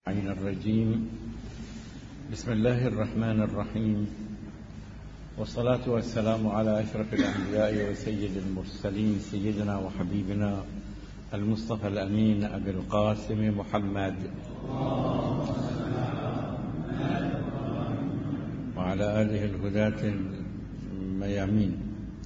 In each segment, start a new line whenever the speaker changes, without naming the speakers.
الشيطان الرجيم. بسم الله الرحمن الرحيم، والصلاة والسلام على أشرف الأنبياء وسيد المرسلين سيدنا وحبيبنا المصطفى الأمين أبي القاسم محمد وعلى آله الهداة الميامين.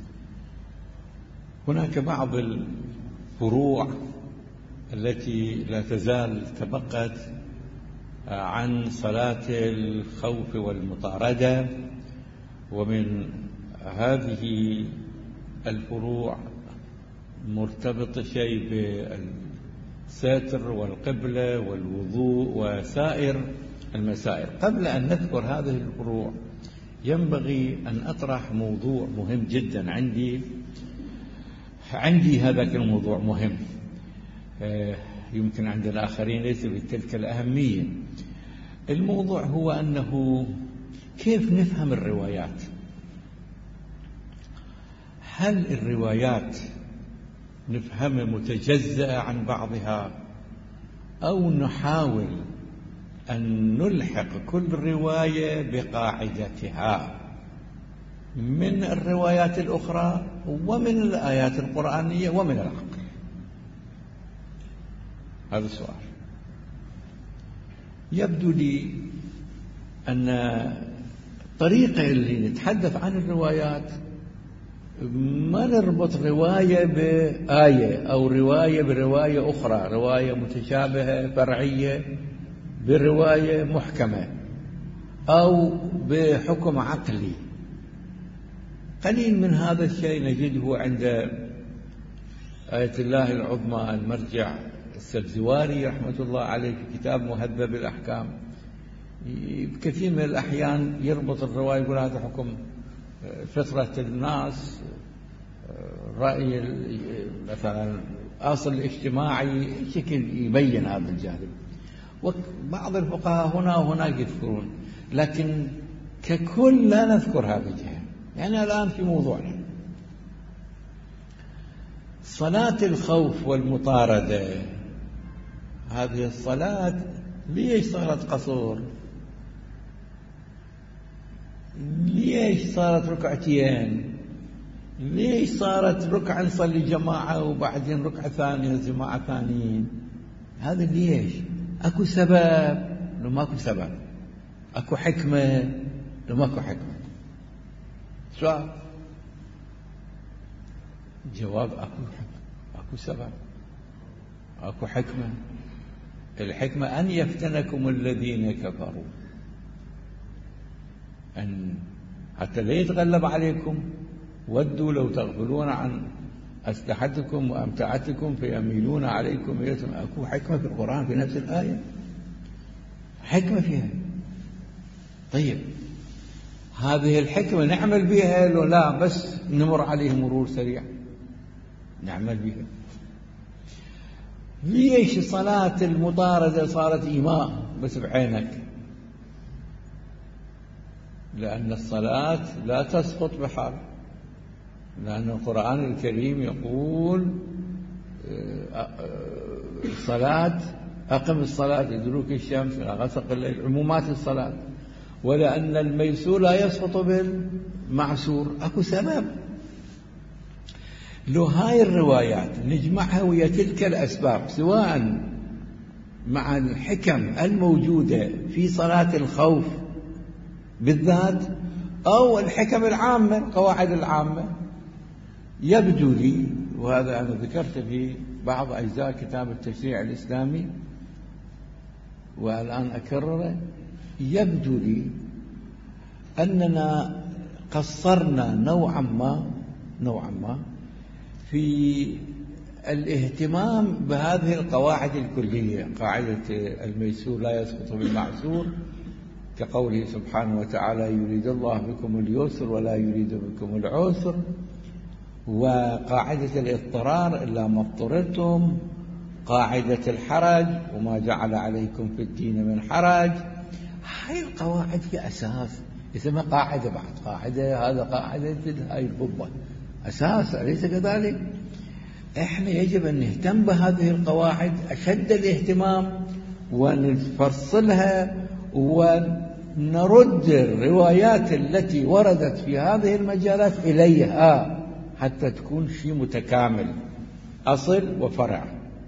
هناك بعض الفروع التي لا تزال تبقت عن صلاة الخوف والمطاردة، ومن هذه الفروع مرتبط شيء بالستر والقبلة والوضوء وسائر المسائل. قبل أن نذكر هذه الفروع ينبغي أن أطرح موضوع مهم جدا عندي هذاك الموضوع مهم، يمكن عند الآخرين ليس بتلك الأهمية. الموضوع هو أنه كيف نفهم الروايات. هل الروايات نفهمها متجزأة عن بعضها، أو نحاول أن نلحق كل رواية بقاعدتها من الروايات الأخرى ومن الآيات القرآنية ومن العقل؟ هذا السؤال. يبدو لي أن الطريقة اللي نتحدث عن الروايات ما نربط رواية بآية أو رواية برواية أخرى، رواية متشابهة فرعية برواية محكمة أو بحكم عقلي. قليل من هذا الشيء نجده عند آية الله العظمى المرجع السبزواري رحمة الله عليه في كتاب مهذب الأحكام. بكثير من الأحيان يربط الرواية، يقول هذا حكم فطرة الناس، رأي مثلا أصل الاجتماعي، شكل يبين هذا الجانب. وبعض الفقهاء هنا وهناك يذكرون، لكن ككل لا نذكر هذا الجانب. يعني الآن في موضوعنا صلاة الخوف والمطاردة، هذه الصلاة ليش صارت قصور؟ ليش صارت ركعتين؟ ليش صارت ركعة نصلي جماعة وبعدين ركعة ثانية جماعة ثانيين؟ هذا ليش؟ أكو سبب لو ماكو سبب؟ أكو حكمة لو ماكو حكمة؟ سؤال. جواب: أكو سبب، أكو حكمة. الحكمة أن يفتنكم الذين كفروا، أن حتى لا يتغلب عليكم. ودوا لو تغفلون عن أسلحتكم وأمتعتكم فيميلون عليكم ميلة. أكو حكمة في القرآن في نفس الآية، حكمة فيها. طيب هذه الحكمة نعمل بها لو لا بس نمر عليه مرور سريع؟ نعمل بها. ليش صلاة المطاردة صارت إيماء بس بعينك؟ لأن الصلاة لا تسقط بحال، لأن القرآن الكريم يقول الصلاة أقم الصلاة لدلوك الشمس إلى غسق الليل، عمومات الصلاة. ولأن الميسور لا يسقط بالمعسور. أكو سبب. لو هاي الروايات نجمعها ويا تلك الأسباب، سواء مع الحكم الموجودة في صلاة الخوف بالذات أو الحكم العامة القواعد العامة، يبدو لي، وهذا أنا ذكرت في بعض أجزاء كتاب التشريع الإسلامي والآن أكرره، يبدو لي أننا قصرنا نوعا ما في الاهتمام بهذه القواعد الكلية. قاعدة الميسور لا يسقط بالمعسور، كقوله سبحانه وتعالى: يريد الله بكم اليسر ولا يريد بكم العسر. وقاعدة الاضطرار إلا ما اضطررتم. قاعدة الحرج: وما جعل عليكم في الدين من حرج. هاي القواعد هي أساس، اسمها قاعدة بعد قاعدة. هذا قاعدة هاي القبة أساس، أليس كذلك؟ إحنا يجب أن نهتم بهذه القواعد أشد الاهتمام ونفصلها ونرد الروايات التي وردت في هذه المجالات إليها حتى تكون شيء متكامل، أصل وفرع.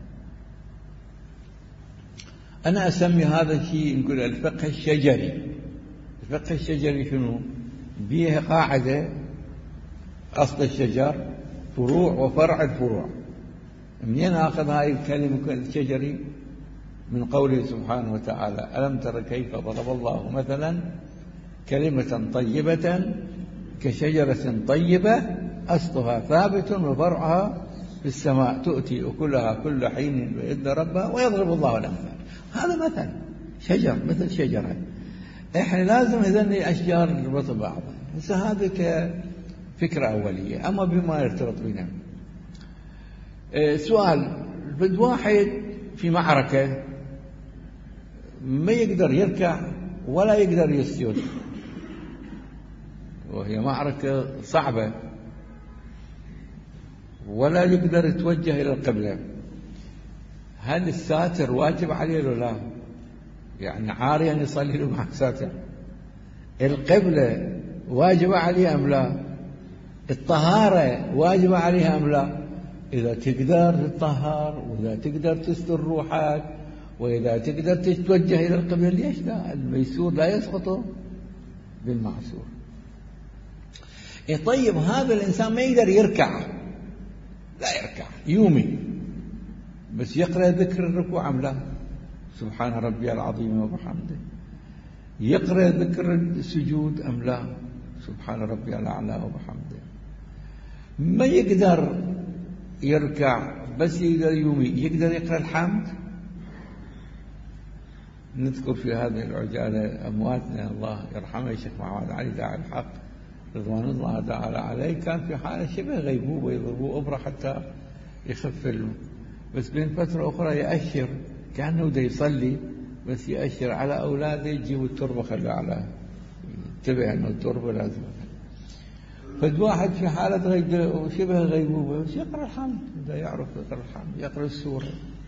أنا أسمي هذا الشيء نقول الفقه الشجري. الفقه الشجري شنو؟ بيه قاعدة: أصل الشجر، فروع، وفرع الفروع. منين أخذ هاي الكلمة الشجري؟ من قوله سبحانه وتعالى: ألم تر كيف ضرب الله مثلا كلمة طيبة كشجرة طيبة أصلها ثابت وفرعها في السماء تؤتي أكلها كل حين بإذن ربها ويضرب الله الأمثال. هذا مثل شجر، مثل شجرة. إحنا لازم هذين الأشجار نربط بعضها. هذا كفكرة أولية. أما بما يرتبط بنا، سؤال: بد واحد في معركة ما يقدر يركع ولا يقدر يسجد، وهي معركة صعبة، ولا يقدر يتوجه إلى القبلة، هل الساتر واجب عليه ولا لا؟ يعني عاريا يصلي له مع ساتر؟ القبلة واجب عليه أم لا؟ الطهارة واجب عليها أم لا؟ إذا تقدر تطهر، وإذا تقدر تستر روحك، وإذا تقدر تتوجه إلى القبلة، ليش لا؟ الميسور لا يسقط بالمعسور. طيب هذا الإنسان ما يقدر يركع، لا يركع يومي، بس يقرأ ذكر الركوع أم لا؟ سبحان ربي العظيم وبحمده. يقرأ ذكر السجود أم لا؟ سبحان ربي الأعلى وبحمده. ما يقدر يركع بس يقدر يومي، يقدر يقرأ الحمد. نذكر في هذه العجالة أمواتنا الله يرحمه الشيخ محمد علي داعي الحق رضوان الله تعالى عليه، كان في حالة شبه غيبوبة، يضربوه أبرة حتى يخف بس بين فترة أخرى يأشر كأنه دا يصلي، بس يأشر على أولاده يجيبوا التربة خلوا على، انتبه أنه التربة لازم. فالواحد في حالة شبه غيبوبة بس يقرأ الحمد، دا يعرف يقرأ الحمد، يقرأ السورة.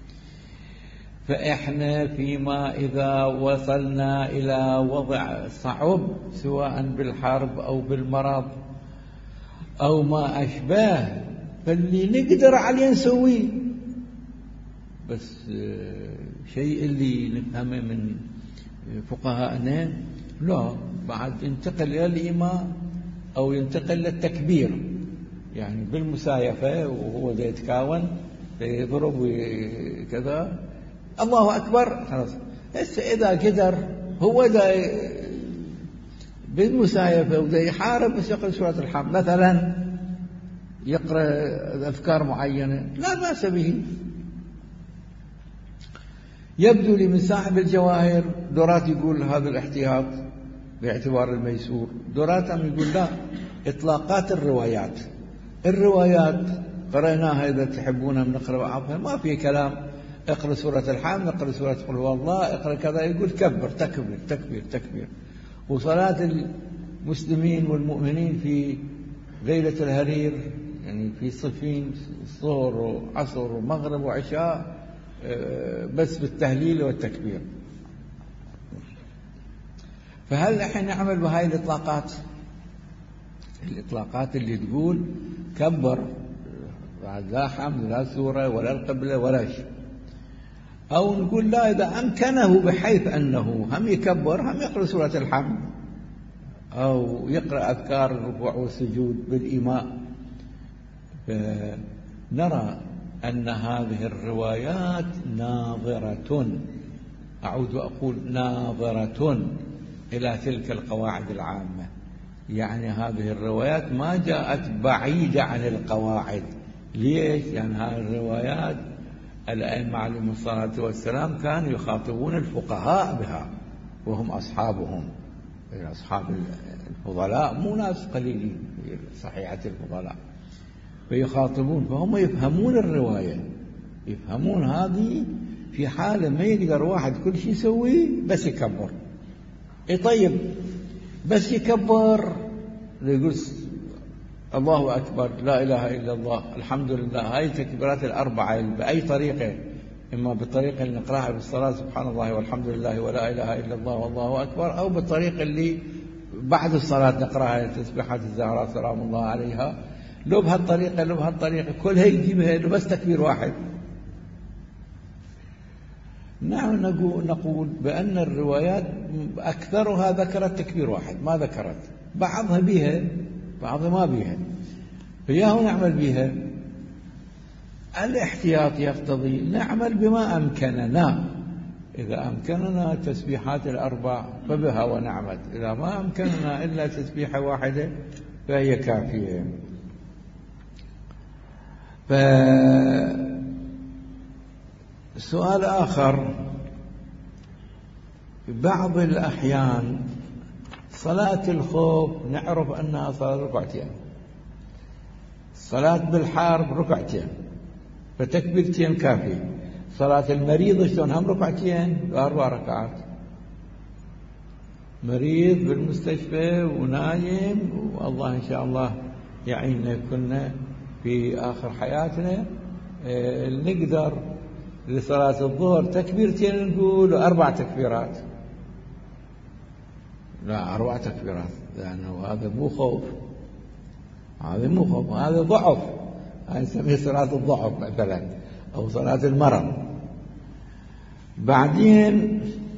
فإحنا فيما إذا وصلنا إلى وضع صعب سواء بالحرب أو بالمرض أو ما أشباه، فاللي نقدر عليه نسويه. بس شيء اللي نفهمه من فقهاءنا لا، بعد ينتقل إلى الإيماء أو ينتقل للتكبير، يعني بالمسايفة وهو ذا يتكاون يضرب كذا الله أكبر خلاص. إذا قدر هو ذا بالمسايفة وذا يحارب بس يقرأ سورة الحمد مثلا، يقرأ أذكار معينة لا بأس به. يبدو لي من صاحب الجواهر دورات يقول هذا الاحتياط باعتبار الميسور، دورات يقول لا، إطلاقات الروايات قرأناها إذا تحبون نقرأ بعضها، ما في كلام اقرأ سورة الحمد، اقرأ سورة قل هو الله، اقرأ كذا، يقول كبر تكبير تكبير تكبير. وصلاة المسلمين والمؤمنين في ليلة الهرير يعني في صفين، الظهر وعصر ومغرب وعشاء، بس بالتهليل والتكبير. فهل احنا نعمل بهاي الإطلاقات اللي تقول كبر بعد لا حمد لا سورة ولا القبلة ولا شيء، أو نقول لا، إذا أمكنه بحيث أنه هم يكبر هم يقرأ سورة الحمد أو يقرأ أذكار الركوع والسجود بالإيماء. نرى أن هذه الروايات ناظرة، أعود وأقول ناظرة إلى تلك القواعد العامة. يعني هذه الروايات ما جاءت بعيدة عن القواعد. ليش؟ يعني هذه الروايات الأئمة عليهم الصلاة والسلام كانوا يخاطبون الفقهاء بها وهم أصحابهم، أصحاب الفضلاء، مو ناس قليلين في صحيحة الفضلاء، فيخاطبون، فهم يفهمون الرواية، يفهمون هذه في حالة ما يقدر واحد كل شيء يسويه بس يكبر. طيب بس يكبر يقول الله أكبر، لا إله إلا الله، الحمد لله، هاي التكبيرات الأربعة بأي طريقة إما بالطريقة اللي نقرأها بالصلاة سبحان الله والحمد لله ولا إله إلا الله والله أكبر، أو بالطريقة اللي بعد الصلاة نقرأها تسبيحات الزهراء سلام الله عليها. لو بهالطريقة لو بهالطريقة كلها يجيبها بس تكبير واحد. نحن نقول بأن الروايات أكثرها ذكرت تكبير واحد، ما ذكرت بعضها بها بعضها ما بها، فياه نعمل بها. الاحتياط يقتضي نعمل بما أمكننا، إذا أمكننا تسبيحات الأربع فبها ونعمت، إذا ما أمكننا إلا تسبيحة واحدة فهي كافية. سؤال آخر، بعض الأحيان صلاة الخوف نعرف أنها صلاة ركعتين، صلاة بالحرب ركعتين فتكبيرتين كافية، صلاة المريض شلون هم ركعتين وأربع ركعات، مريض بالمستشفى ونايم والله إن شاء الله يعيننا كنا في آخر حياتنا نقدر لصلاة الظهر تكبيرتين نقول وأربع تكبيرات، لا 4 تكبيرات، لأنه هذا مو خوف، هذا مو خوف، هذا ضعف، هذا نسميه صلاة الضعف مثلا أو صلاة المرض. بعدين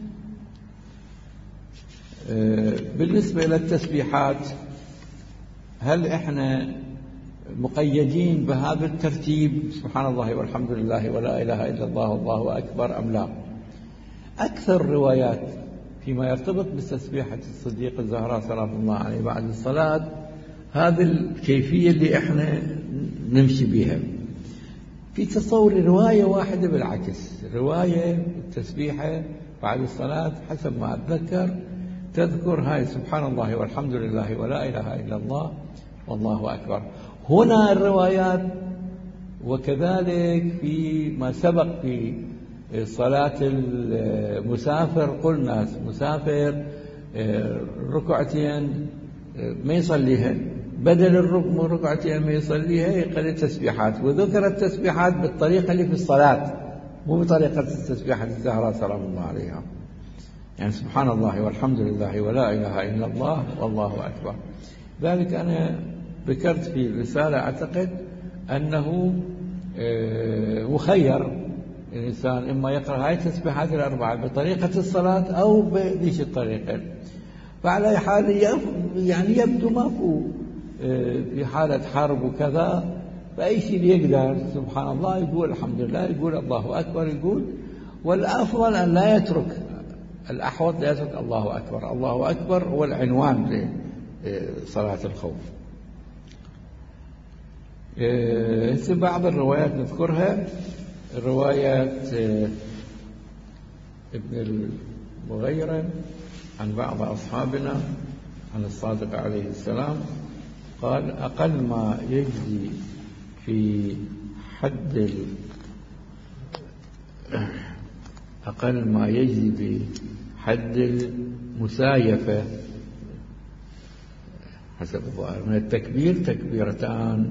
بالنسبة إلى التسبيحات هل إحنا مقيدين بهذا الترتيب سبحان الله والحمد لله ولا إله إلا الله والله أكبر أم لا؟ أكثر روايات فيما يرتبط بتسبيحة الصديق الزهراء سلام الله عليه بعد الصلاة هذه الكيفية اللي إحنا نمشي بها. في تصور رواية واحدة بالعكس، رواية التسبيحة بعد الصلاة حسب ما أتذكر تذكر هاي سبحان الله والحمد لله ولا إله إلا الله والله أكبر. هنا الروايات وكذلك في ما سبق في صلاة المسافر قلنا مسافر ركعتين ما يصليها، بدل الركعتين ما يصليها يقرأ التسبيحات، وذكر التسبيحات بالطريقة اللي في الصلاة مو بطريقة التسبيحة الزهراء سلام الله عليها، يعني سبحان الله والحمد لله ولا إله إلا الله والله أكبر. ذلك أنا ذكرت في الرسالة أعتقد أنه مخير الإنسان إما يقرأ هاي التسبيحات الأربعة بطريقة الصلاة أو بذيش الطريقة. فعلى حال يعني يبدو ماكو في حالة حرب وكذا فأي شيء يقدر سبحان الله يقول الحمد لله يقول الله أكبر يقول، والأفضل أن لا يترك، الأحوط لا يترك الله أكبر. الله أكبر هو العنوان لصلاة الخوف. بعض الروايات نذكرها، روايات ابن المغيرة عن بعض أصحابنا عن الصادق عليه السلام قال أقل ما يجزي في حد أقل ما يجزي بحد المسايفة حسب الظاهر من التكبير تكبيرتان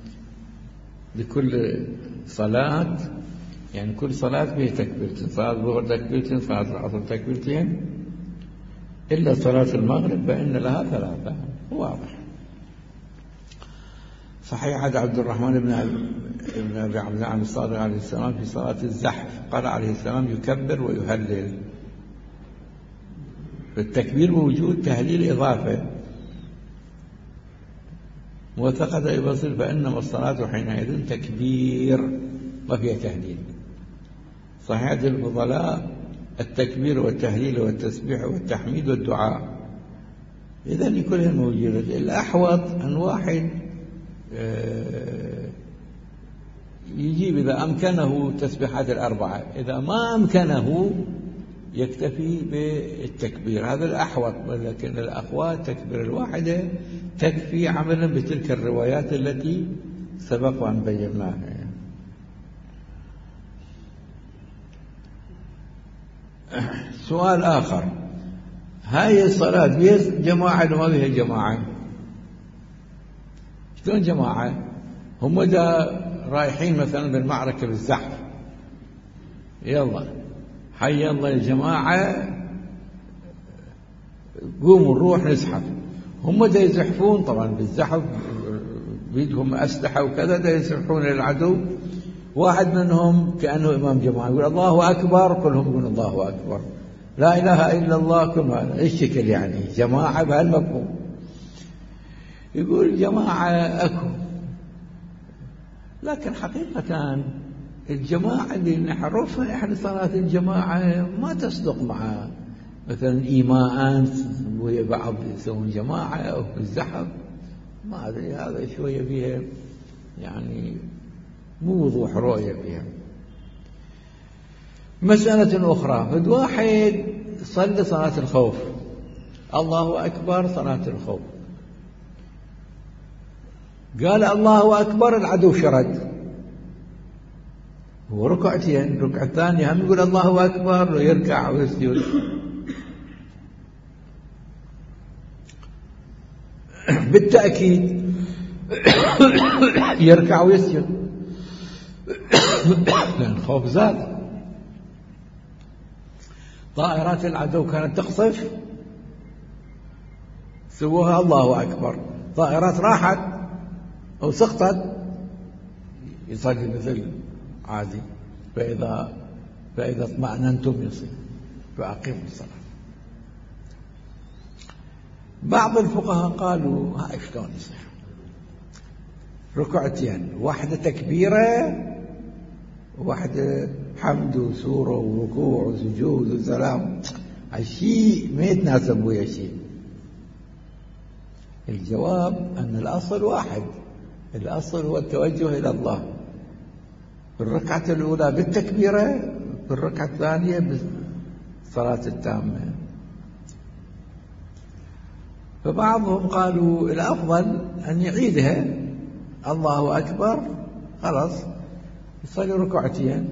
لكل صلاة، يعني كل صلاة فيها تكبيرتين، صلاة الظهر تكبيرتين، صلاة العصر تكبيرتين، إلا صلاة المغرب فإن لها 3. واضح. صحيح عبد الرحمن بن أبي عبد عن الصادق عليه السلام في صلاة الزحف قال عليه السلام يكبر ويهلل، فالتكبير موجود، تهليل إضافة، موثقة يبصر فإنما الصلاة حينئذ تكبير وفيها تهليل. صحيح الفضلاء التكبير والتهليل والتسبيح والتحميد والدعاء، إذن كلها موجودة. الأحوط أن واحد يجيب إذا أمكنه تسبيحات الأربعة، إذا ما أمكنه يكتفي بالتكبير، هذا الأحوط. لكن الأخوات تكبير الواحدة تكفي عملا بتلك الروايات التي سبق وأن بيناها. سؤال آخر، هاي الصلاة فيها جماعة وما فيها جماعة؟ شلون جماعة؟ هم دا رايحين مثلا بالمعركة بالزحف يلا حي الله يا جماعة، قوموا نروح نزحف. هم دا يزحفون طبعا بالزحف بيدهم أسلحة وكذا، دا يزحفون للعدو. واحد منهم كأنه إمام جماعة يقول الله أكبر، كلهم يقولون الله أكبر، لا إله إلا الله، كلهم الشكل يعني جماعة بهالمفهوم. يقول جماعة أكو، لكن حقيقة الجماعة اللي نعرفها احنا صلاة الجماعة ما تصدق مع مثلا إيماءات ويا بعض يسوون جماعة أو بالزحف، ما أدري، هذا شوية فيها يعني مو وضوح رؤية فيها. مسألة أخرى، فد واحد صلى صلاة الخوف، الله أكبر صلاة الخوف، قال الله أكبر، العدو شرد، هو ركعتين، ركعة ثانية هم يقول الله أكبر ويركع ويسجد. بالتأكيد يركع ويسجد لأن الخوف زاد. طائرات العدو كانت تقصف، سووها الله أكبر، طائرات راحت أو سقطت يصلي مثل عادي، فإذا اطمأننتم يصير فأقيموا الصلاة. بعض الفقهاء قالوا هاي شلون يصير ركعتين، واحدة تكبيرة وواحدة حمد وسورة وركوع وسجود وسلام، هالشيء ما يتناسب ويا شيء. الجواب أن الأصل واحد، الأصل هو التوجه إلى الله، في الركعة الأولى بالتكبيرة، في الركعة الثانية بالصلاة التامة. فبعضهم قالوا الأفضل أن يعيدها، الله أكبر خلاص يصلي ركعتين،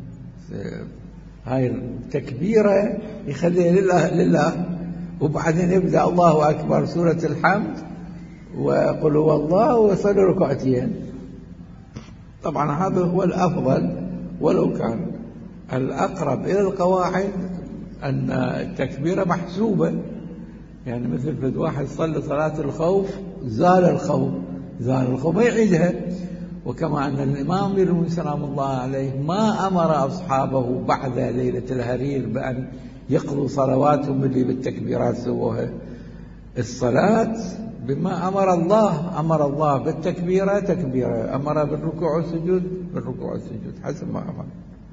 هاي التكبيرة يخليها لله، وبعدين يبدأ الله أكبر سورة الحمد وقل هو الله ويصلي ركعتين. طبعا هذا هو الأفضل، ولو كان الأقرب إلى القواعد أن التكبيرة محسوبة، يعني مثل في واحد صلى صلاة الخوف زال الخوف ما يعيدها. وكما أن الإمام يروي سلام الله عليه ما أمر أصحابه بعد ليلة الهرير بأن يقضوا صلواتهم اللي بالتكبيرات سووها، الصلاة بما أمر الله بالتكبيرة تكبيرة، أمر بالركوع والسجود حسب ما أمر.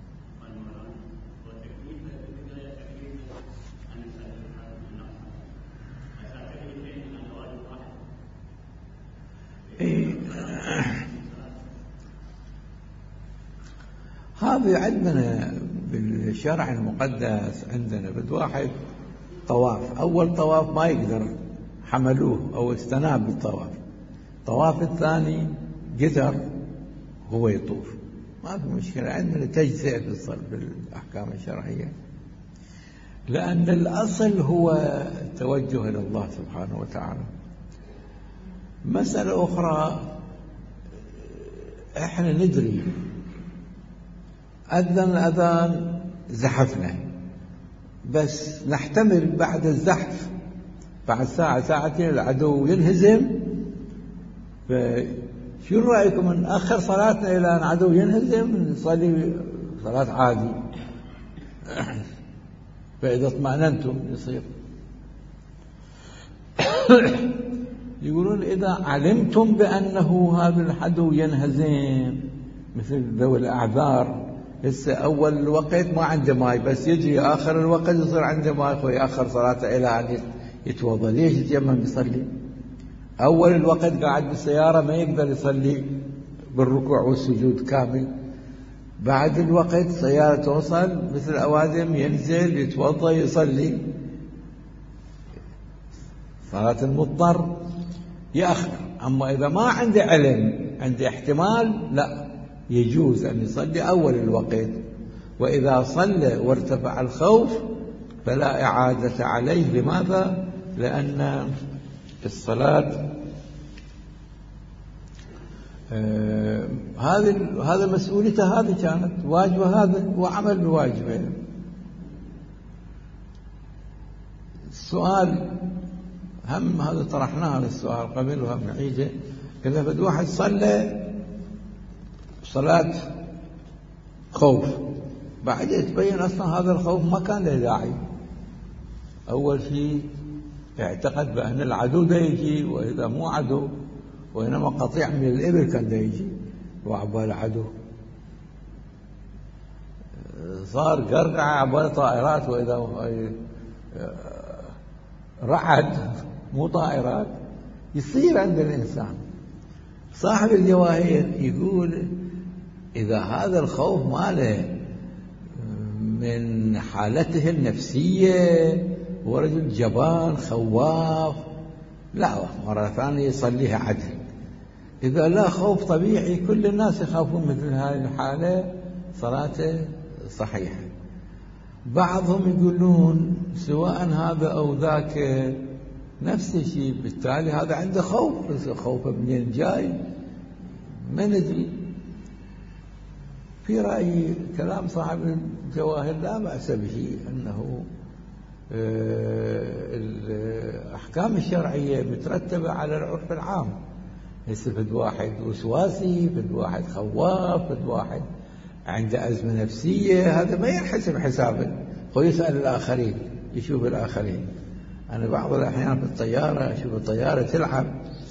هذا عندنا بالشرع المقدس، عندنا بد واحد طواف، أول طواف ما يقدر حملوه أو استناب بالطواف، الطواف الثاني قدر هو يطوف، ما في مشكلة، عندنا تجزئة بالأحكام الشرعية، لأن الأصل هو التوجه إلى الله سبحانه وتعالى. مسألة أخرى، احنا ندري أذن الأذان زحفنا، بس نحتمل بعد الزحف بعد ساعة ساعتين العدو ينهزم، فشو رأيكم نأخر صلاتنا إلى أن العدو ينهزم، نصلي صلاة عادي فإذا اطمأننتم يصير. يقولون إذا علمتم بأنه هذا العدو ينهزم، مثل ذوي الأعذار، هسه أول الوقت ما عنده ماء بس يجي آخر الوقت يصير عنده ماء ويأخر صلاته إلى أن يتوضأ، ليش يتيمم يصلي؟ أول الوقت قاعد بالسيارة ما يقدر يصلي بالركوع والسجود كامل، بعد الوقت سيارة توصل مثل أوادم ينزل يتوضأ يصلي، صلاة المضطر يأخر. أما إذا ما عنده علم عنده احتمال، لا يجوز أن يصلي أول الوقت، وإذا صلى وارتفع الخوف فلا إعادة عليه. لماذا؟ لأن الصلاة هذا مسؤوليته، هذه كانت واجبه، هذا وعمل بواجبه. السؤال هم هذا طرحناه هذا السؤال قبل وهم نعيده. إذا بد واحد صلى صلاة خوف بعد يتبين أصلا هذا الخوف ما كان له داعي. أول شيء اعتقد بأن العدو ده يجي، وإذا مو عدو وإنما قطيع من الإبل كان ده يجي وعبال العدو. صار قرقعة عبال طائرات، وإذا رعد مو طائرات. يصير عند الإنسان. صاحب الجواهر يقول إذا هذا الخوف ماله من حالته النفسية ورجل جبان خواف، لا مرة ثانية يصليها عدل. إذا لا خوف طبيعي كل الناس يخافون مثل هذه الحالة، صلاته صحيحة. بعضهم يقولون سواء هذا أو ذاك نفس الشيء، بالتالي هذا عنده خوف، بس خوفه منين جاي ما ندري. في رأيي كلام صاحب الجواهر لا بأس به، أنه الأحكام الشرعية مترتبة على العرف العام. هسه فد واحد وسواسي، فد واحد خواف، فد واحد عنده أزمة نفسية، هذا ما ينحسب حسابه. هو يسأل الآخرين، يشوف الآخرين. أنا بعض الأحيان بالطيارة أشوف الطيارة تلعب،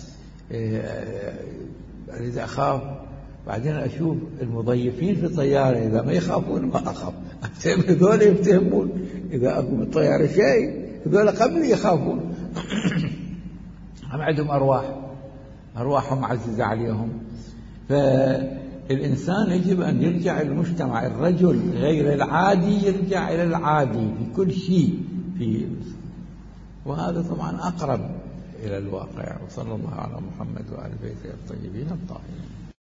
أريد أخاف، بعدين أشوف المضيفين في الطيارة إذا ما يخافون ما أخاف. هذول يفتهمون إذا أكو بالطيارة شيء، هذول قبل يخافون. هم عندهم أرواحهم عزيزة عليهم. فالإنسان يجب أن يرجع إلى المجتمع. الرجل غير العادي يرجع إلى العادي في كل شيء، وهذا طبعا أقرب إلى الواقع. وصلى الله على محمد وآل بيته الطيبين الطاهرين.